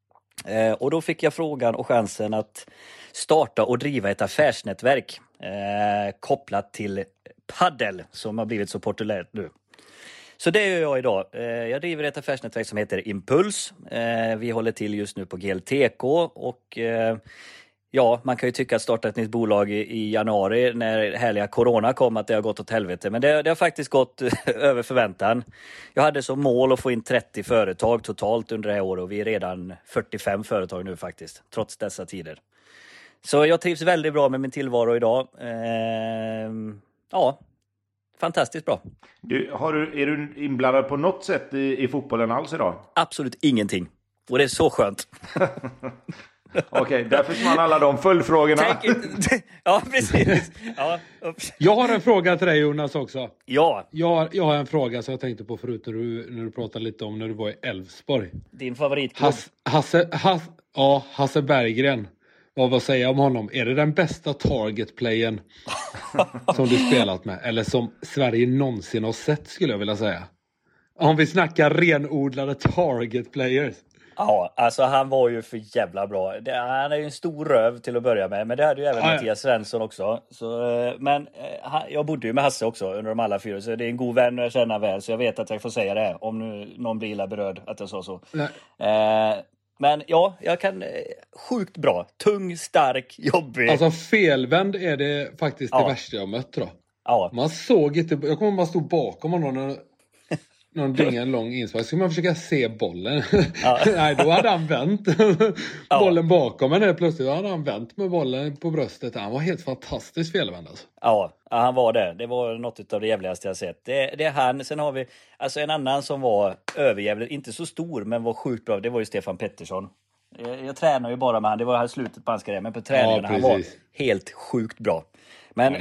Och då fick jag frågan och chansen att starta och driva ett affärsnätverk kopplat till paddel, som har blivit så populärt nu. Så det gör jag idag. Jag driver ett affärsnätverk som heter Impuls. Vi håller till just nu på GLTK och ja, man kan ju tycka att starta ett nytt bolag i januari när härliga corona kom att det har gått åt helvete. Men det har faktiskt gått över förväntan. Jag hade som mål att få in 30 företag totalt under det här året och vi är redan 45 företag nu faktiskt, trots dessa tider. Så jag trivs väldigt bra med min tillvaro idag. Ja, fantastiskt bra. Är du inblandad på något sätt i fotbollen alls idag? Absolut ingenting. Och det är så skönt. Okej, där försvann alla de följdfrågorna. Ja, precis. Ja, jag har en fråga till dig, Jonas, också. Ja. Jag har en fråga som jag tänkte på förut när du pratade lite om när du var i Elfsborg. Din favoritklubb? Hasse Berggren. Vad säger jag om honom? Är det den bästa target-playen som du spelat med? Eller som Sverige någonsin har sett, skulle jag vilja säga. Om vi snackar renodlade target-players. Ja, alltså han var ju för jävla bra. Han är ju en stor röv till att börja med. Men det hade ju även Mattias Svensson också. Men jag bodde ju med Hasse också under de alla 4. Så det är en god vän och jag känner väl. Så jag vet att jag får säga det. Om nu någon blir illa berörd att jag sa så. Men ja, jag kan... Sjukt bra. Tung, stark, jobbig. Alltså felvänd är det faktiskt det värsta jag mött då. Ja. Man såg inte... Jag kommer bara stå bakom honom någon dynga en lång inspark. Så man försöka se bollen. Ja. Nej, då hade han vänt bollen bakom. Men plötsligt hade han vänt med bollen på bröstet. Han var helt fantastiskt felvänd alltså. Ja, han var det. Det var något av det jävligaste jag sett. Det är han. Sen har vi alltså en annan som var överjävlig. Inte så stor, men var sjukt bra. Det var ju Stefan Pettersson. Jag tränar ju bara med han. Det var här slutet på hans karriär. Men på träningarna han var helt sjukt bra. Men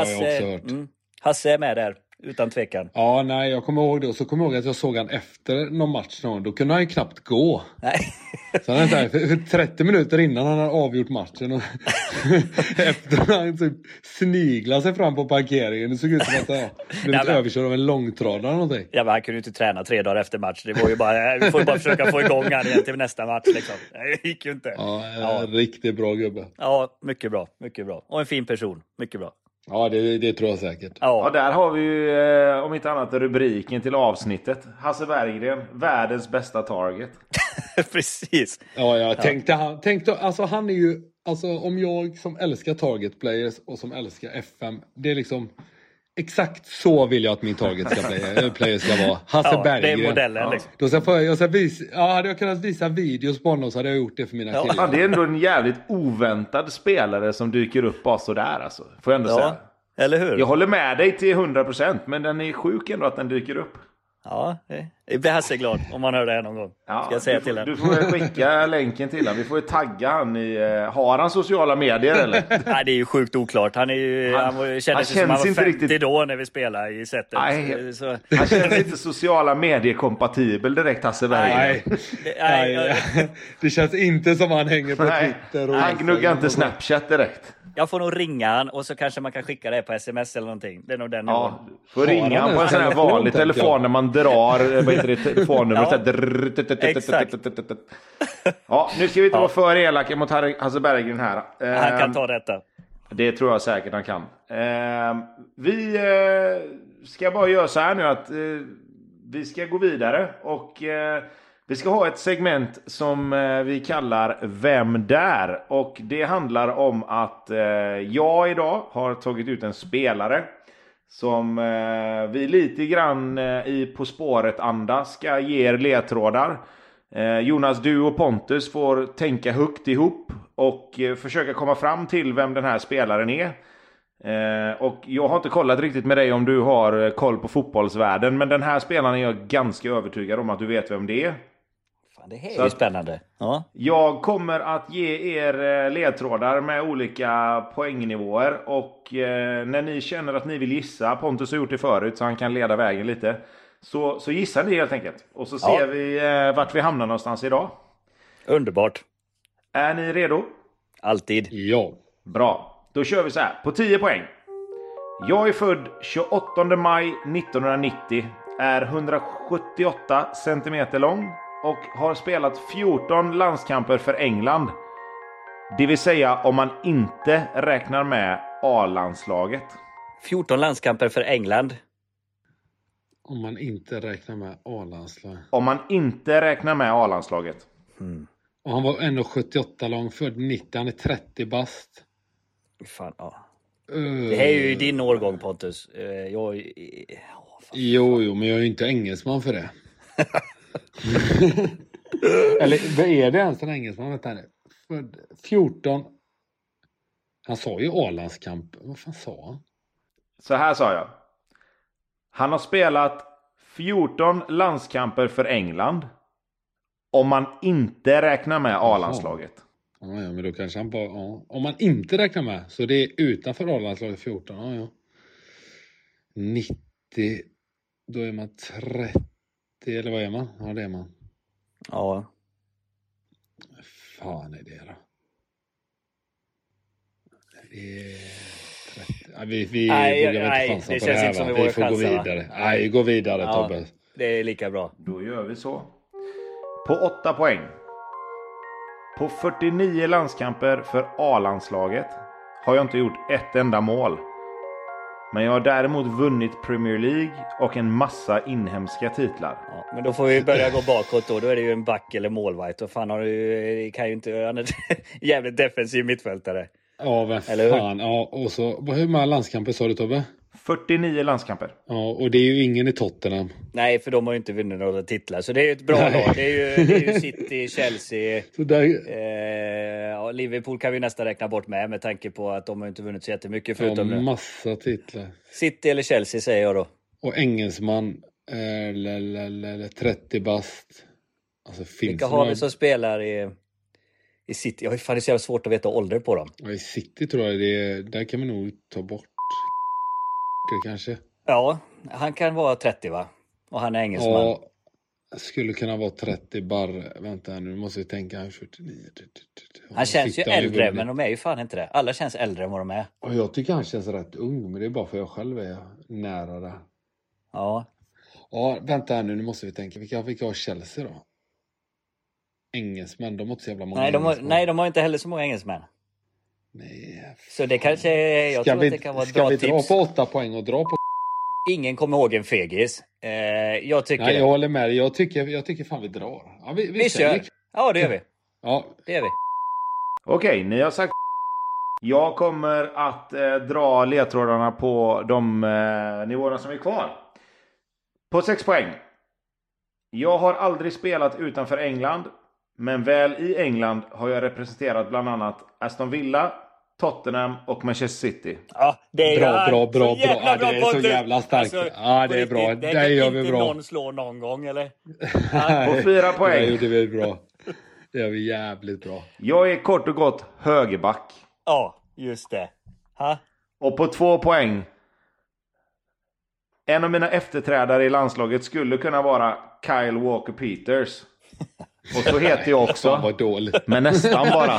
Hasse är med där. Utan tvekan. Ja, nej, jag kommer ihåg det. Och så kommer jag ihåg att jag såg han efter någon match. Då kunde han ju knappt gå. Nej. Så han för 30 minuter innan han hade avgjort matchen. Och efter han typ sniglade sig fram på parkeringen. Det såg ut som att han blivit överkörd av en långtradare eller någonting. Ja, men han kunde ju inte träna 3 dagar efter match. Det var ju bara, vi får bara försöka få igång han igen till nästa match. Liksom. Det gick ju inte. Ja, riktigt bra gubbe. Ja, mycket bra. Mycket bra. Och en fin person. Mycket bra. Ja, det tror jag säkert. Ja, där har vi ju, om inte annat, rubriken till avsnittet. Hasse Berggren, världens bästa target. Precis. Ja, jag tänkte, alltså han är ju, alltså om jag som älskar target players och som älskar FM, det är liksom exakt så vill jag att min target player ska vara. Hasse Berggren. Det är modellen liksom. Då hade jag kunnat visa videos på honom så hade jag gjort det för mina killar. Ja, det är ändå en jävligt oväntad spelare som dyker upp bara sådär alltså. Får jag ändå säga. Eller hur? Jag håller med dig till 100%, men den är sjuk ändå att den dyker upp. Ja, det blir Hasse glad om man hör det här någon gång. Ja, ska jag säga till du får väl skicka länken till honom. Vi får ju tagga han i... Har han sociala medier eller? Nej, det är ju sjukt oklart. Han kändes som han var 50 riktigt... då när vi spelade i sättet. Nej, så... Han känns inte sociala medier-kompatibel direkt, Hasse Berg. Nej. Det känns inte som han hänger på Twitter. Och han gnuggar inte Snapchat direkt. Jag får nog ringa han och så kanske man kan skicka det på sms eller någonting. Det är nog den nivån. Får ringa han på en sån här vanlig telefon när man drar telefonnumret. Exakt. Ja, nu ska vi inte vara för elaka mot Hasse Berggren här. Han kan ta detta. Det tror jag säkert han kan. Vi ska bara göra så här nu att vi ska gå vidare och vi ska ha ett segment som vi kallar Vem där? Och det handlar om att jag idag har tagit ut en spelare som vi lite grann i På spåret-anda ska ge er ledtrådar. Jonas, du och Pontus får tänka högt ihop och försöka komma fram till vem den här spelaren är. Och jag har inte kollat riktigt med dig om du har koll på fotbollsvärlden, men den här spelaren är jag ganska övertygad om att du vet vem det är. Det här är ju spännande. Ja. Jag kommer att ge er ledtrådar med olika poängnivåer. Och när ni känner att ni vill gissa, Pontus har gjort det förut så han kan leda vägen lite, så gissar ni helt enkelt. Och så ser vi vart vi hamnar någonstans idag. Underbart. Är ni redo? Alltid. Ja. Bra, då kör vi så här. På 10 poäng. Jag är född 28 maj 1990. Är 178 centimeter lång. Och har spelat 14 landskamper för England. Det vill säga om man inte räknar med A-landslaget. 14 landskamper för England. Om man inte räknar med A-landslaget. Om man inte räknar med A-landslaget. Och han var 1,78 lång, född 90. Han är 30 bast. Fan, ja. Det här är ju din årgång, Pontus. Jo, men jag är ju inte engelsman för det. Eller är det ens en engelsman? Vänta nu. 14. Han sa ju A-landskamp. Vad fan sa han? Så här sa jag. Han har spelat 14 landskamper för England. Om man inte räknar med A-landslaget. Ja, men då kanske han bara... Ja. Om man inte räknar med. Så det är utanför A-landslaget 14. Ja. 90. Då är man 30. Eller vad är man? Ja, det är man. Ja. Fan är det då? Det är 30. Ja, vi vågar inte chansa på det här. Som vi får gå vidare. Nej, gå vidare, Tobbe. Det är lika bra. Då gör vi så. På 8 poäng. På 49 landskamper för A-landslaget har jag inte gjort ett enda mål. Men jag har däremot vunnit Premier League och en massa inhemska titlar. Ja, men då får vi börja gå bakåt då. Då är det ju en back eller målvakt. Och fan har du, kan ju inte göra en jävligt defensiv mittfältare. Ja, vad fan. Ja, och så, hur många landskamper sa du, Tobbe? 49 landskamper. Ja, och det är ju ingen i Tottenham. Nej, för de har ju inte vunnit några titlar. Så det är ju ett bra lag. Det är ju City, Chelsea. Så där... Liverpool kan vi nästan räkna bort med tanke på att de har inte vunnit så jättemycket förutom nu. Massa titlar. City eller Chelsea säger jag då. Och engelsman 30 bast. Alltså, vilka har vi som spelar i City? Jag har fan, det är så jävla svårt att veta ålder på dem. Ja, i City tror jag där kan man nog ta bort kanske. Ja, han kan vara 30 va? Och han är engelsman. Ja, skulle kunna vara 30 barr. Vänta nu måste vi tänka. 49. Han känns ju äldre, men de är ju fan inte det. Alla känns äldre än vad de är. Och jag tycker han känns rätt ung, men det är bara för jag själv är nära det. Ja. Ja, vänta nu måste vi tänka. Vilka har Chelsea då? Engelsmän, de har inte så jävla många. Nej, de har inte heller så många engelsmän. Nej. Så det kanske är... Jag tror att det kan vara ett bra tips. Ska vi dra på 8 poäng och dra på... Ingen kommer ihåg en fegis. Jag tycker... Nej, jag håller med dig. Jag tycker fan vi drar. Ja, vi kör. Ja, det gör vi. Ja, det gör vi. Okej, ni har sagt... Jag kommer att dra ledtrådarna på de nivåerna som är kvar. På 6 poäng. Jag har aldrig spelat utanför England. Men väl i England har jag representerat bland annat Aston Villa, Tottenham och Manchester City. Ja, det är Bra. jävla Det är så jävla starkt. Ja, det är bra. Det gör vi bra. Någon slår någon gång, eller? På 4 poäng. Det gjorde vi bra. Det gör vi jävligt bra. Jag är kort och gott högerback. Ja, just det. Ha? Och på 2 poäng. En av mina efterträdare i landslaget skulle kunna vara Kyle Walker-Peters. Och så heter jag också. Fan vad dåligt. Men nästan bara.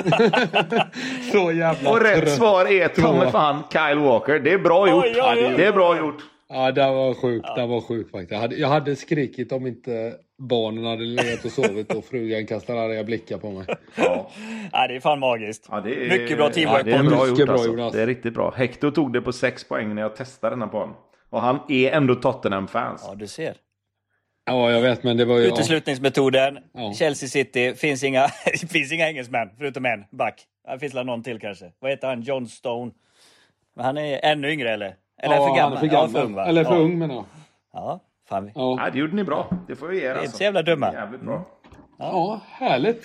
Så jävla Och rätt svar är Tommy fan Kyle Walker. Det är bra gjort. Oj. Det är bra gjort. Ja, det var sjukt. Det var sjukt faktiskt. Jag hade skrikit om inte barnen hade legat och sovit och frugan kastade arga blickar på mig. Ja. Ja, det är fan magiskt. Ja, det är, mycket bra teamwork. Det är bra mycket gjort bra, alltså. Jonas. Det är riktigt bra. Hector tog det på 6 poäng när jag testade den här på honom. Och han är ändå Tottenham-fans. Ja, du ser. Ja, jag vet, men det var ju... Uteslutningsmetoden. Ja. Chelsea City. Finns inga engelsmän förutom en back. Det finns väl någon till kanske. Vad heter han? John Stone. Men han är ännu yngre eller? Eller ja, för gammal? Han är för gammal. Ja, för ung, va? Eller för ung menar jag. Ja, fan. Ja, det gjorde ni bra. Det får vi ge er. Det är inte så jävla dumma. Jävligt bra. Ja, härligt.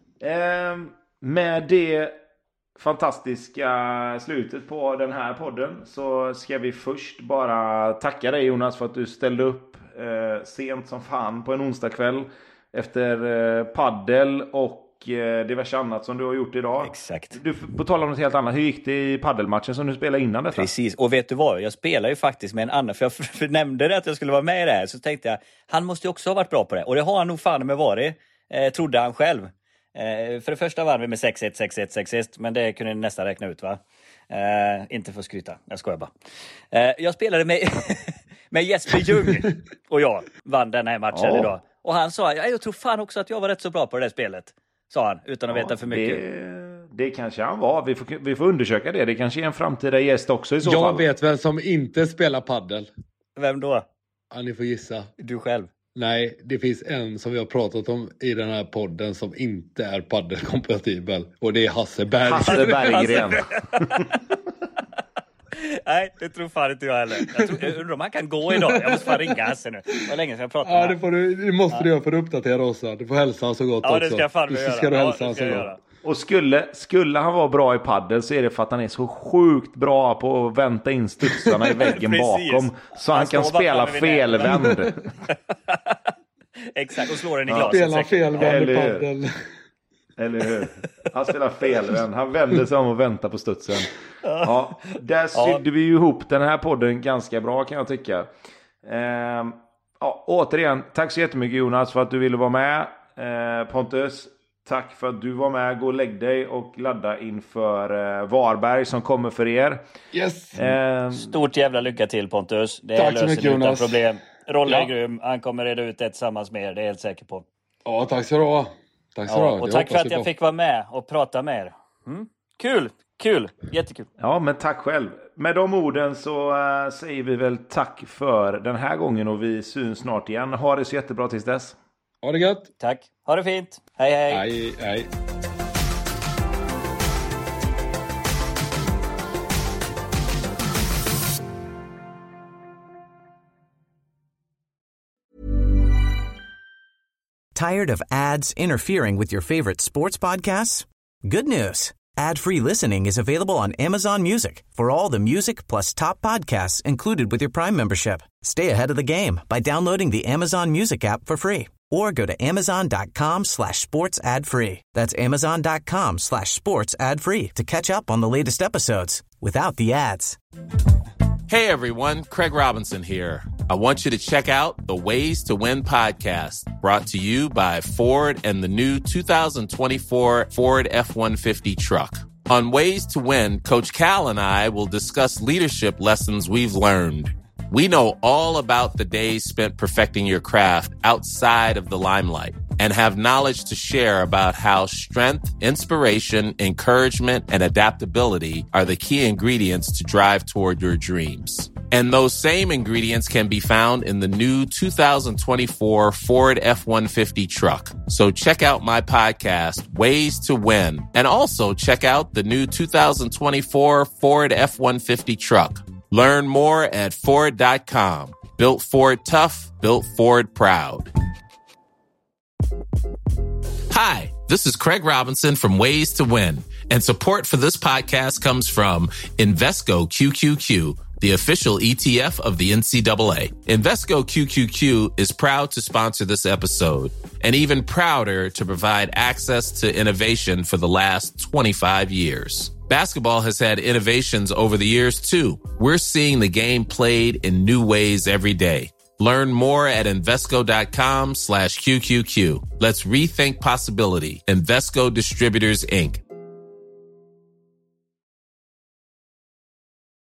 Med det fantastiska slutet på den här podden så ska vi först bara tacka dig Jonas för att du ställde upp sent som fan på en onsdagkväll efter paddel och diverse annat som du har gjort idag. Exakt. Du, på tal om något helt annat, hur gick det i paddelmatchen som du spelade innan detta? Precis, och vet du vad? Jag spelar ju faktiskt med en annan, för jag nämnde det att jag skulle vara med i det här, så tänkte jag, han måste ju också ha varit bra på det. Och det har han nog fan med varit, trodde han själv. För det första vann vi med 6-1, 6-1, 6-1, men det kunde ni nästan räkna ut, va? Inte för att skryta, jag skojar bara. Jag spelade med, med Jesper Ljung och jag vann den här matchen idag. Och han sa, jag tror fan också att jag var rätt så bra på det där spelet. Sa han, utan att veta för mycket. Det kanske han var. Vi får undersöka det. Det kanske är en framtida gäst också i så fall. Jag vet vem som inte spelar paddel. Vem då? Ja, ni får gissa. Du själv. Nej, det finns en som vi har pratat om i den här podden som inte är paddelkompatibel. Och det är Hasse Berg. Hasse Berggren. Nej, det tror fan inte jag heller. Jag undrar om han kan gå idag. Jag måste fan ringa Hasse nu. Vad länge sedan jag pratade med honom. Det måste du göra för att uppdatera oss. Du får hälsa han så gott också. Ja, det ska jag fan göra. Ska du hälsa han så gott. Och skulle han vara bra i paddel så är det för att han är så sjukt bra på att vänta in studsarna i väggen bakom. Så han kan spela felvänd. Exakt, och slå den i glaset. Spela felvänd i paddel. Eller hur? Han spelar felvänd. Han vänder sig om och väntar på studsen. Ja, där sydde vi ju ihop den här podden ganska bra kan jag tycka. Återigen, tack så jättemycket Jonas för att du ville vara med. Pontus, tack för att du var med. Gå och lägg dig och ladda inför Varberg som kommer för er. Yes. Stort jävla lycka till Pontus. Det tack så mycket utan Jonas. Problem. Rolle är grym. Han kommer reda ut det tillsammans med er. Det är jag helt säker på. Ja, tack så du ha. Tack så du ha. Och tack för att jag fick vara med och prata med er. Kul. Jättekul. Ja, men tack själv. Med de orden så säger vi väl tack för den här gången och vi syns snart igen. Ha det så jättebra tills dess. Ha det gött. Tack. Ha det fint. Hej. Hej. Tired of ads interfering with your favorite sports podcasts? Good news. Ad-free listening is available on Amazon Music for all the music plus top podcasts included with your Prime membership. Stay ahead of the game by downloading the Amazon Music app for free or go to amazon.com/sports ad free. That's amazon.com/sports ad free to catch up on the latest episodes without the ads. Hey everyone, Craig Robinson here. I want you to check out the Ways to Win podcast, brought to you by Ford and the new 2024 Ford F-150 truck. On Ways to Win, Coach Cal and I will discuss leadership lessons we've learned. We know all about the days spent perfecting your craft outside of the limelight and have knowledge to share about how strength, inspiration, encouragement, and adaptability are the key ingredients to drive toward your dreams. And those same ingredients can be found in the new 2024 Ford F-150 truck. So check out my podcast, Ways to Win, and also check out the new 2024 Ford F-150 truck. Learn more at Ford.com. Built Ford tough, built Ford proud. Hi, this is Craig Robinson from Ways to Win, And support for this podcast comes from Invesco QQQ, the official ETF of the NCAA. Invesco QQQ is proud to sponsor this episode and even prouder to provide access to innovation for the last 25 years. Basketball has had innovations over the years, too. We're seeing the game played in new ways every day. Learn more at Invesco.com/QQQ. Let's rethink possibility. Invesco Distributors, Inc.